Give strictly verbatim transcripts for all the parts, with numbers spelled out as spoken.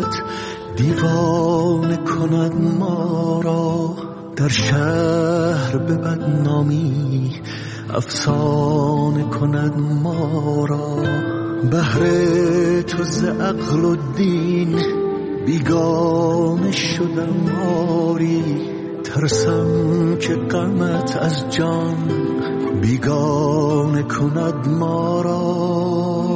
صورت دیوانه کند ما را، در شهر به بدنامی افسانه کند ما را. بهر تو ز عقل و دین بیگانه شدم آری، ترسم که غمت از جان بیگانه کند ما را.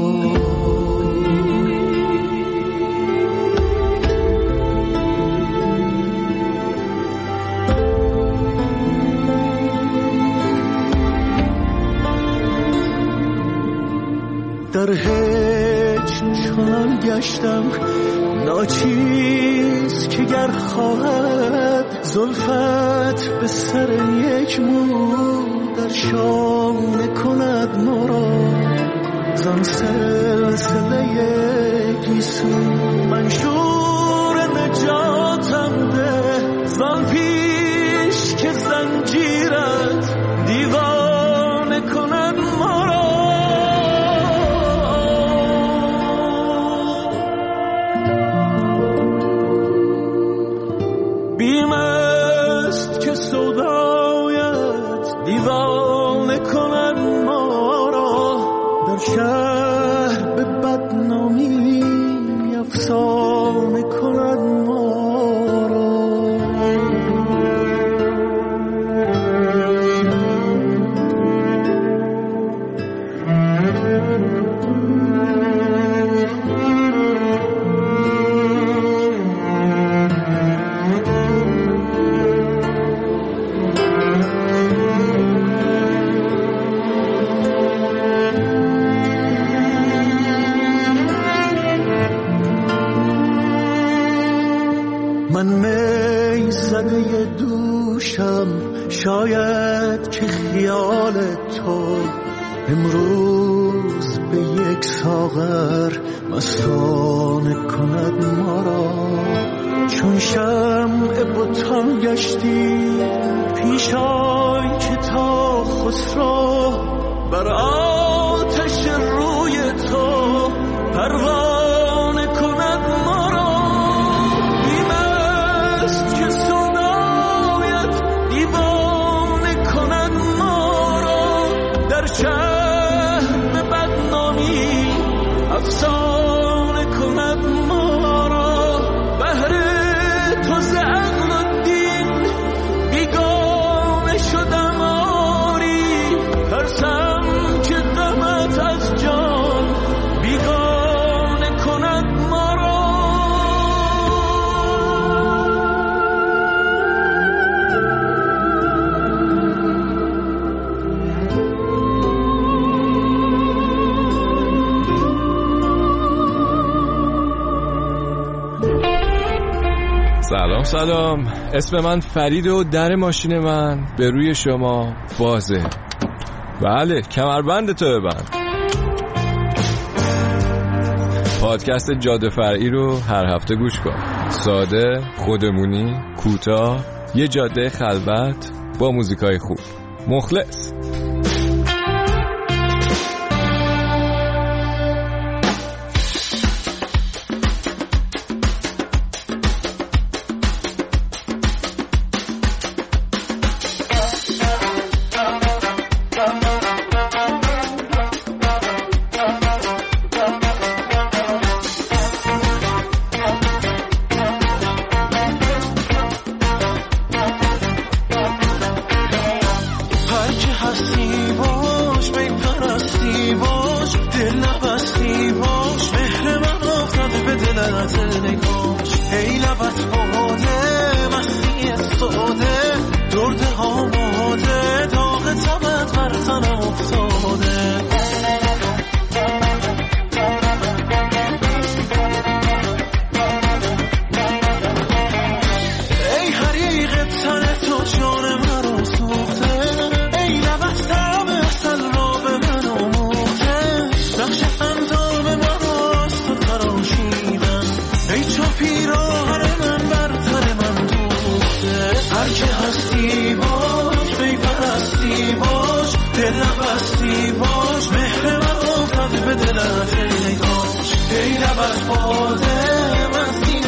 در هیچ چنان گشتم ناچیز که گر خواهد زلفت به سر یک مو در شانه کند ما را. زان سلسله گیسو منشور نجاتم ده، زان پیش که زنجیرت دیوانه کند ما را. بیم است که سودایت دیوانه کند ما را، در شهر به بدنامی افسانه کند ما را. من می زده دوشم، شاید که خیال تو امروز به یک ساغر مستانه کند ما را. چون شمع بتان گشتی پیش آی که تا خسرو بر آتش روی تو پروانه کند ما را. که صدایت دیوانه کند ما را، در شهر به بدنامی افسانه کند ما را. بهر تو ز عقل و دین بیگانه شدم آری، ترسم که غمت از جان بیگانه کند ما را. سلام سلام، اسم من فرید و در ماشین من به روی شما بازه. بله، کمربند تو ببند. پادکست جاده فرعی رو هر هفته گوش کن. ساده، خودمونی، کوتاه، یه جاده خلوت با موزیکای خوب. مخلص. ای لبت باده مستی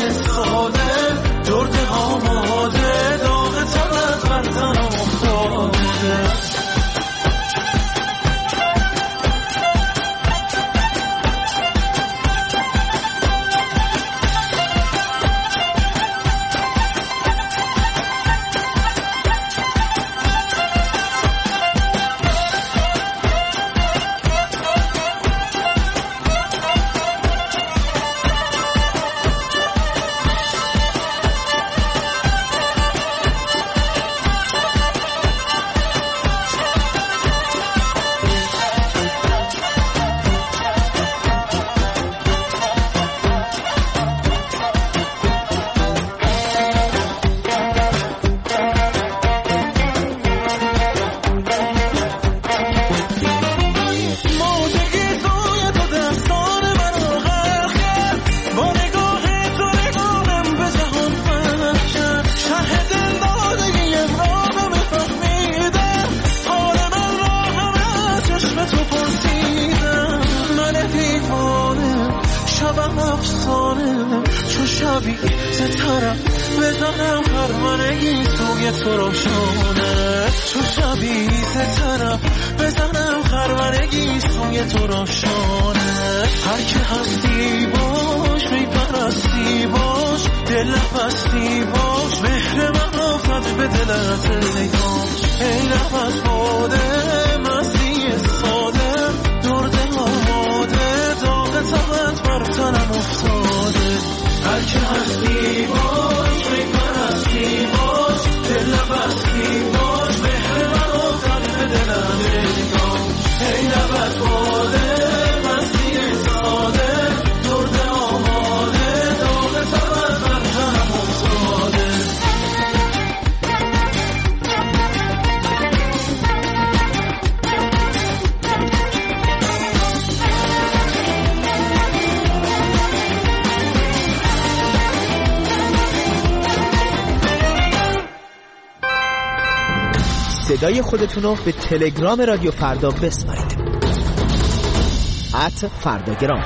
شبیه طرف بزنم خرمنگی سوی تو روشانه تو شبیه طرف بزنم خرمنگی سوی تو روشانه هر که هستی باش میپرستی باش دل بستی باش مهر من آفت به دلت نگاش ای لب از باده مستی ساده درد آماده داغ تبت بر تنم افتاده هر که هستی باش میپرستی باش دل بستی باش مهر من آفت به دلت نگاش ای لب از باده مستی ساده درد آماده داغ تبت بر تنم افتاده صدای خودتون رو به تلگرام رادیو فردا بسپارید. ات فرداگرام.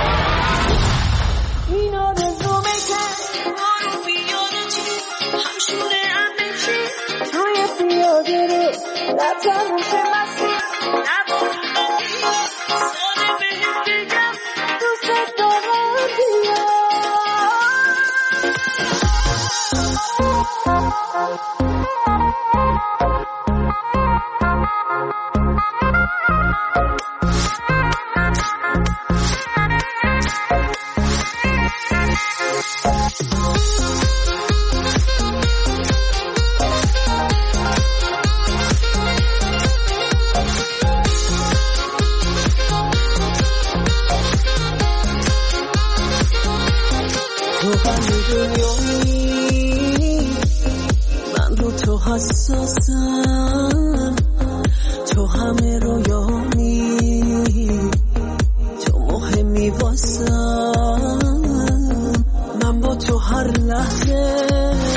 این آرزومه که ما رو بیادتی همشونه امنشی روی پیاده رو نتموشه مسیر نبارو بگی ساده بهم بگم دوست دارم بیا من رو تو حساسم تو همه رویامی تو مهمی واسم من با تو هر لحظه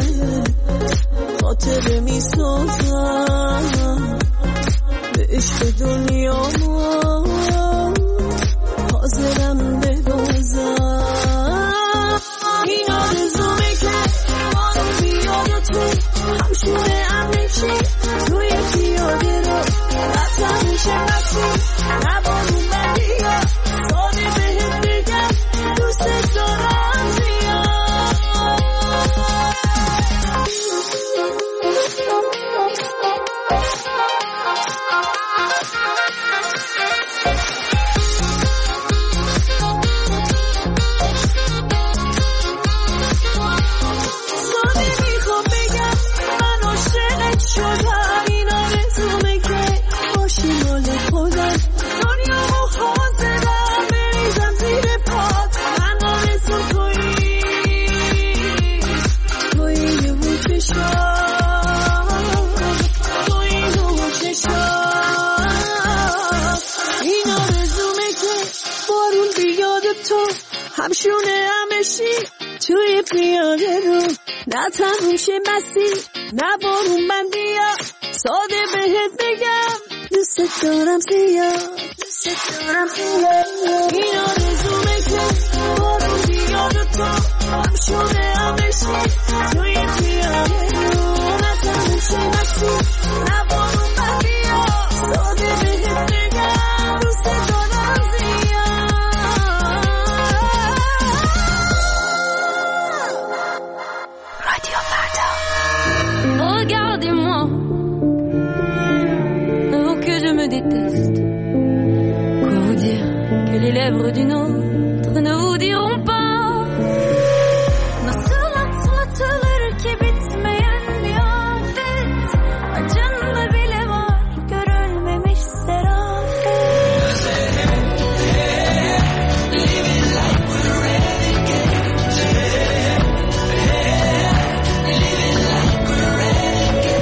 خاطره می سازم به عشق دنیا حاضرم بدوزم این آرزومه که ما رو بیاد تو همشونه امنشی روی پیاده رو رفتم میشه مسیر نبارون بندیا ساده بهت بگم دوست دارم زیاد همشونه همشی توی پیاده رو نتموم شه مسیر نبارون من بیا ساده بهت بگم دوست دارم زیاد دوست دارم زیاد این آرزومه که بارون بیاد تو همشونه همشی توی پیاده رو نتموم شه مسیر نبارون من بیا ساده بهت بگم دوست دارم زیاد Regardez-moi, oh que je me déteste. Quoi vous dire que les lèvres d'une autre ne vous diront pas. Nasıl atlatılır ki bitmeyen bir afet. Acında bile var görülmemiş serafet. Living like we're renegades. Living like we're renegades.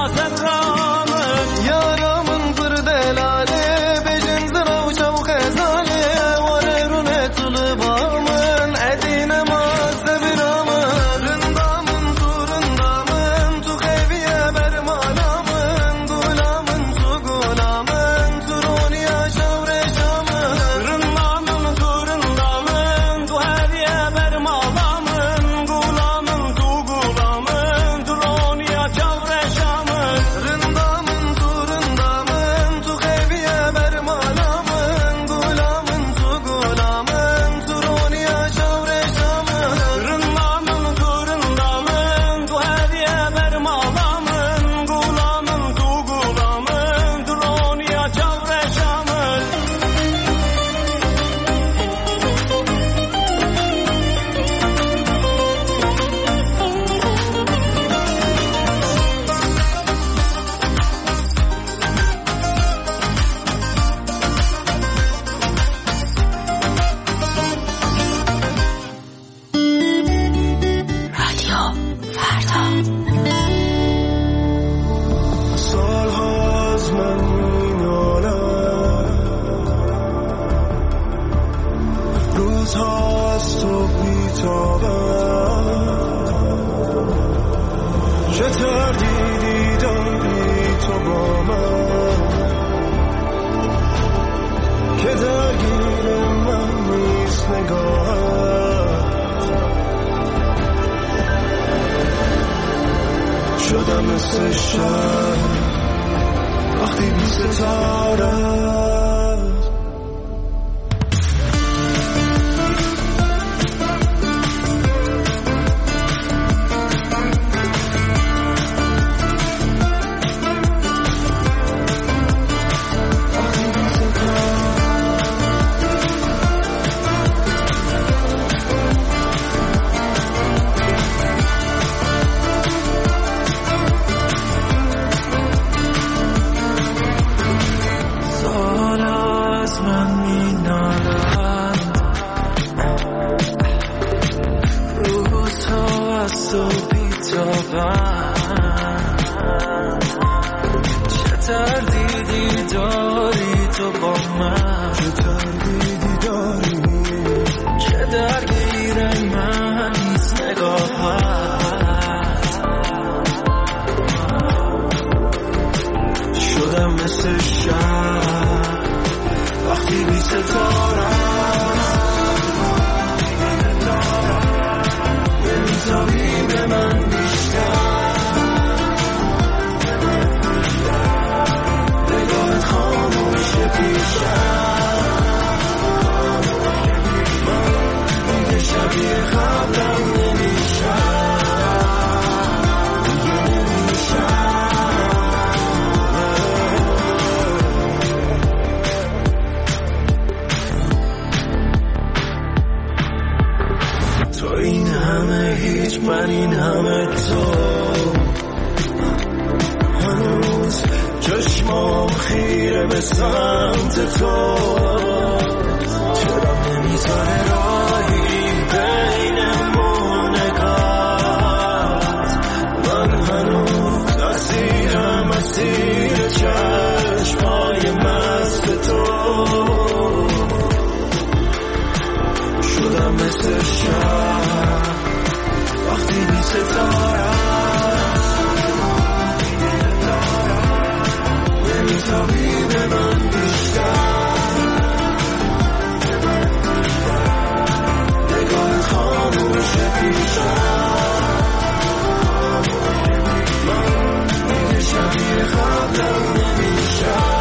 خاطرامن یارامن پر دلاله بجن زرا و چو خزاله واره رونه طول بامن ادین ماز برامن رندامن تو رندامن تو خیبیه برمانامن گلامن تو گلامن تو رونیا شور شامن رندامن تو رندامن تو هدیه برمانامن گلامن تو گلامن تو رونیا شور شامن رندامن تو رندامن تو خیبیه برمانامن گلامن تو گلامن تو رونیا شور شامن رندامن تو رندامن تو هدیه برمانامن گلامن تو گلامن تو رونیا شور شامن سالها از من مینالم روزها از تو بیتابم چه تردیدی داری تو با من که درگیر من نیست نگاهت شدم مثل شب وقتی بی ستاره سال از من مینالم روزها از تو بیتابم چه تردیدی داری تو با من چه تردیدی داری که درگیر من نیست نگاهت شدم مثل شب وقتی بی ستاره نمیتابی به من بیشتر نگاهت خاموشه پیشم من دیگه شبیه قبلم نمیشم دیگه نمیشم تو این همه هیچ من این همه تو هنوز چشمام خیره به سمت تو چرا نمیذاره راهی بینمون نگات من هنوز اسیرم اسیر چشمای مست تو شدم مثل شب وقتی بی ستاره نمیتابی به من بیشتر نگاه خاموشه پیشم من دیگه شبیه قبلم نمیشم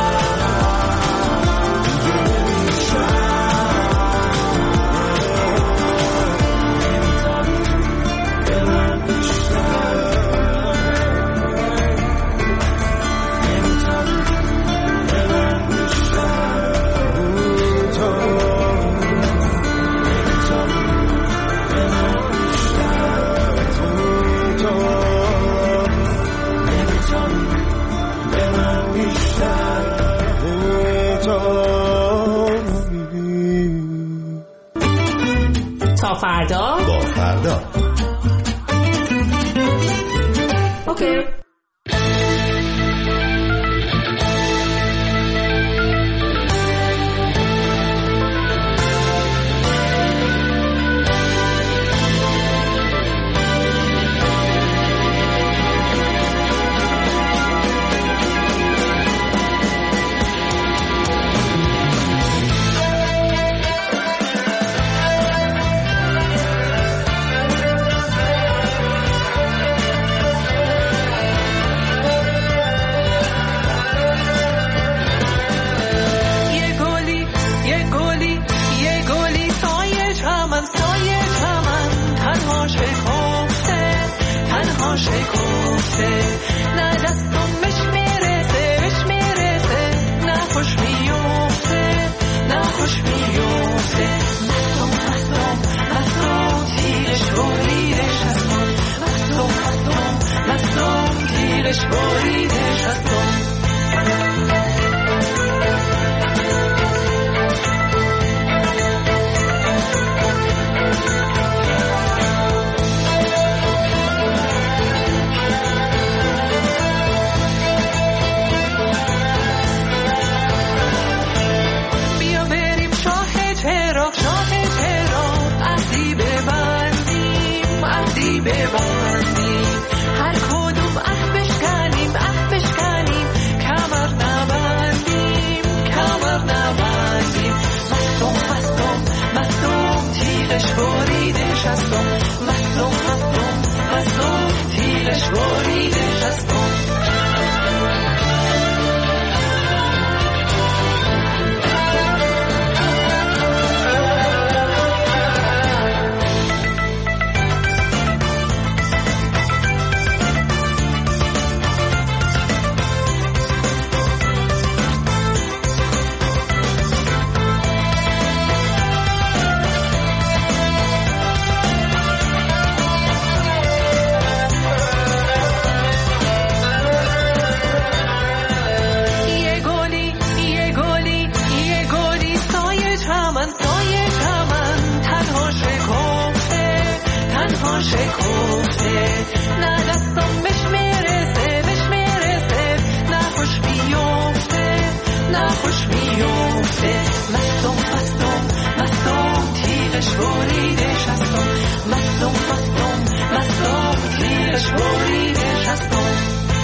تا فردا با فردا اوکی. نه دستم بهش میرسه بهش میرسه نه خوش میفته نه خوش میفته مستم مستم مستم تیرش بریدش هستم مستم مستم مستم تیرش بریدش هستم ببندیم هر کدوم اه بشکنیم اه بشکنیم کمر نبندیم کمر نبندیم مستم مستم مستم تیغش بریدش هستم مستم مستم مستم تیغش بریدش هستم شکفته نه دستم بهش میرسه بهش میرسه نه خوش میفته نه خوش میفته مستم مستم مستم تیغش بریدش هستم مستم مستم مستم تیغش بریدش هستم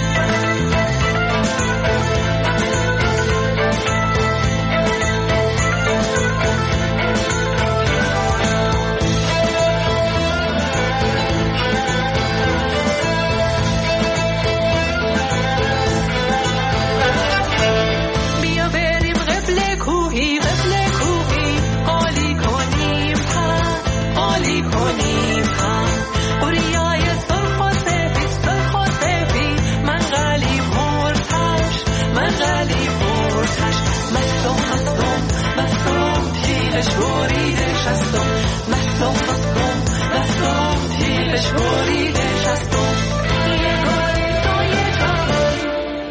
بریدش هستم مستم مستم مستم تیغش بریدش هستم یه گلی سایه چمن.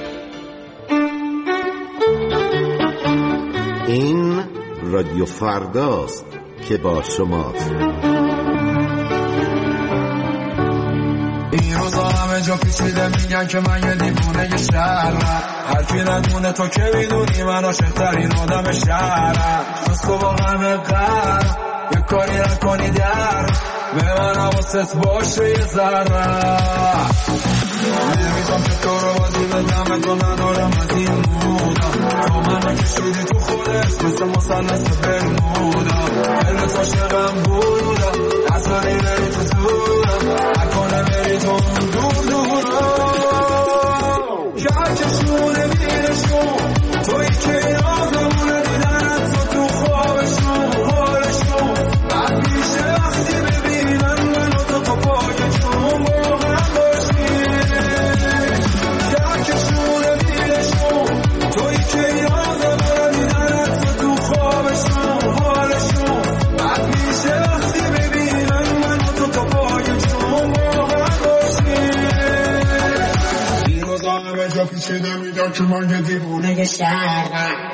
این رادیو فرداست که با شماست. این روزا همه جا پیچیده میگن که من یه دیوونه شهرم، هر کی ندونه تو که میدونی من عاشق‌ترین آدم شهرم. جز تو با همه قرم یه کاری نکنی در به من حواست باشه یه ذره. نمیتونم که تو رو بازی بدم تو ندارم از این مودا، تو من نکشیدی تو خودت مثل مثلث برمودا. دلت عاشقم بودا اصلا بری تو زورم نکنه بری تو دور دورم. شهرکشونه میرشون توی که یادمونه دیدنت تو تو خوابشون حالشون بعد میشه وقتی ببینن من و تو تو پاکشون با هم باشیم. شهرکشونه میرشون توی که یادمونه دیدنت تو تو خوابشون حالشون بعد میشه وقتی ببینن من و تو تو پاکشون با هم باشیم. این روزا همه جا پیچیده میگن که من یه دیوونه شهرم.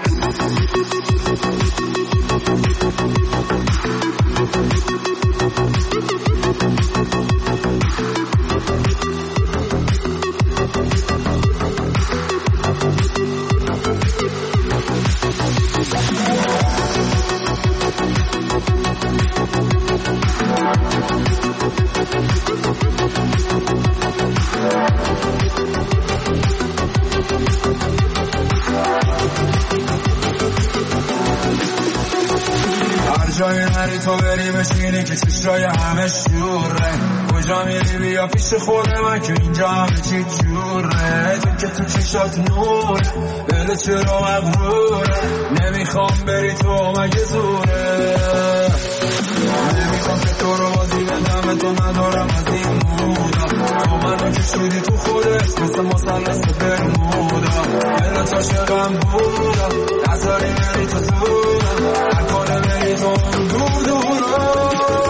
جای نری تو بری بشینی که چشای همه شوره، کجا میری بیا پیش خود من که اینجا همه چی جوره. تو که تو چشات نور دل چرا مغروره، نمیخوام بری تو مگه زوره. نمیخوام که تو رو بازی بدم عاشق تو ندارم از این مودا، تو منو کشیدی تو خودت مثل مثلث برمودا، دلت عاشقم بودا، نذاری بری تو زودم، نکنه بری تو اون دور دورا،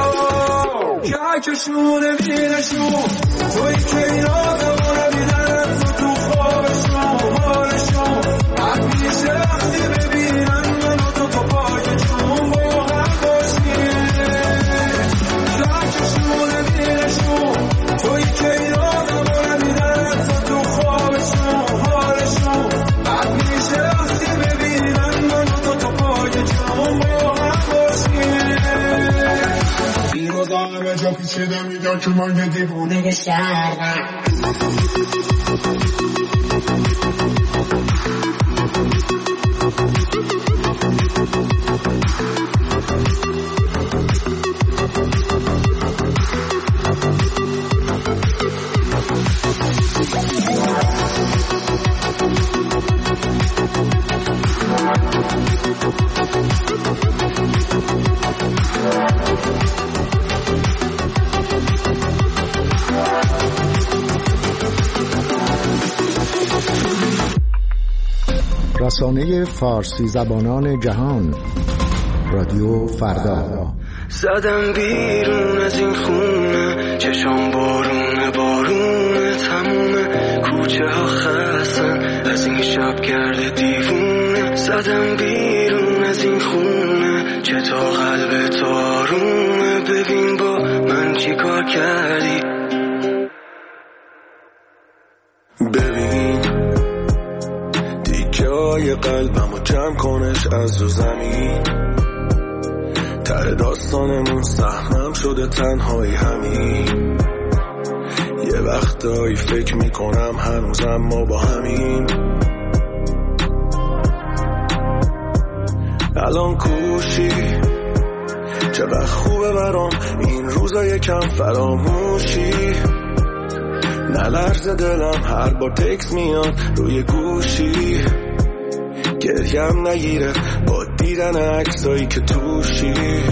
کهکشونه بینشون توی که این آدمونه بیدن تو تو خوابشون حالشون حد میشه وقتی ببینن منو تو تو پایشون با هم باشیم، کهکشونه بینشون توی که این آدمونه بیدن تو تو خوابشون حالشون حد میشه وقتی ببینن منو تو تو پایشون با هم باشیم. این روزا به جا پیچیده میدن که من یه دیوونه شهرم. رسانه فارسی زبانان جهان، رادیو فردا. زدم بیرون از این خونه، چشام بارونه بارونه، تمومه کوچه ها خستن از این شب گرد دیوونه. زدم بیرون از این خونه، چطور قلب تو آرومه، ببین با من چی کار کردی. ببین دیگه های قلبم رو جمع کنش از رو زمین، ته داستانمون سهمم شده تنهایی همین. یه وقتایی فکر میکنم هنوزم ما با همین. الان کوشی چقدر خوبه برام این روزا یکم فراموشی. نلرزه دلم هر بار تکس میاد روی گوشی، گریم نگیره با دیدن عکسایی که توشی.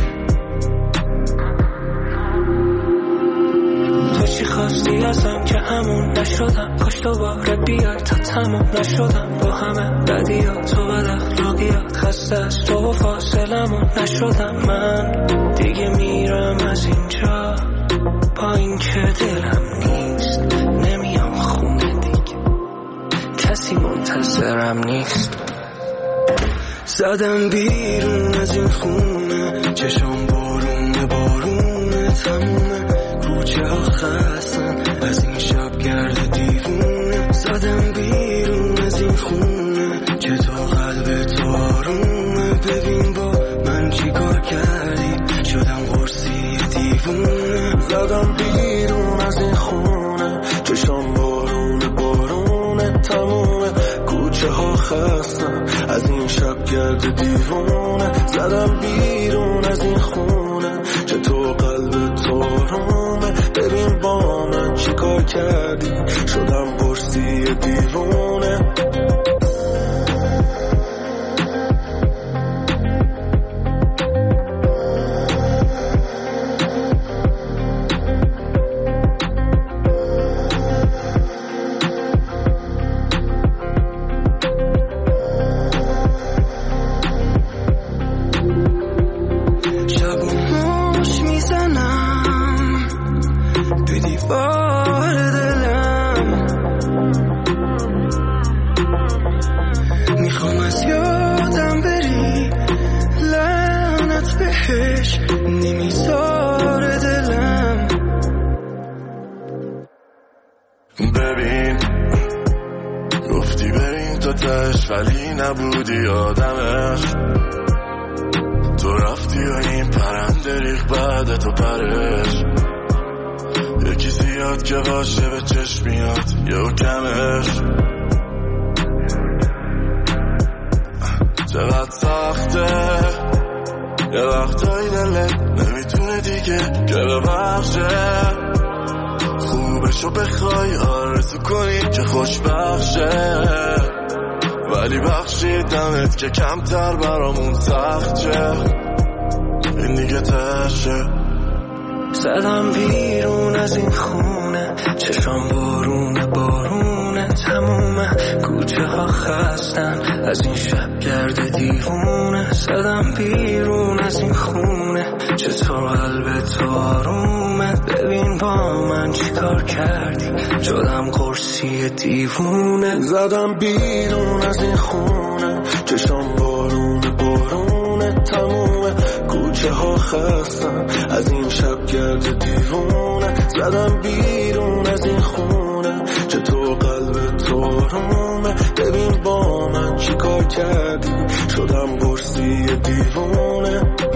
تو چی خواستی ازم که همون نشدم، کاش دوباره بیای تا تموم نشدم با همه بدیات و بد اخلاقیات، خسته از تو و فاصلمون نشدم من. دیگه میرم از اینجا با این که دلم نیست، نمیام خونه دیگه، کسی منتظرم نیست. زدم بیرون از این خونه، چشم بارونه بارونه، تمومه کوچه ها خستن از این شب گرد دیوونه. زدم بیرون از این خونه، چطور قلب تو آرومه، ببین با من چی کار کردی، شدم قرصی دیوونه. زدم بیرون از این خونه، چشم بارونه بارونه، تمومه کوچه ها خستن از این شب گرد دیوونه. زدم بیرون از این خونه، چطور قلب تو آرومه، ببین با من چی کار کردی، شدم قرصی دیوونه. ببین گفتی بریم تو تش ولی نبودی آدمش، تو رفتی و این پرنده ریخ بعد تو پرش. یکی زیاد که باشه به چشم میاد یا کمش. چقدر سخته یه وقتایی دلت نمیتونه دیگه که ببخشه، خوبشو بخوای آرزو کنی که خوشبخشه، ولی بخشیدمت که کمتر برامون سخت شه. این دیگه تشه زدم بیرون از این خونه، چشام بارونه بارونه تمومه، کوچه ها خستن از این شب گرد دیوونه. زدم بیرون از این خونه، چطور قلب تو آرومه، ببین با من چی کار کردی، شدم قرصی دیوونه. زدم بیرون از این خونه، چشام بارونه بارونه تمومه، کوچه ها خستن از این شب گرد دیوونه. زدم بیرون از این خونه، چطور قلب تو آرومه، ببین با من چی کار کردی، شدم قرصی دیوونه.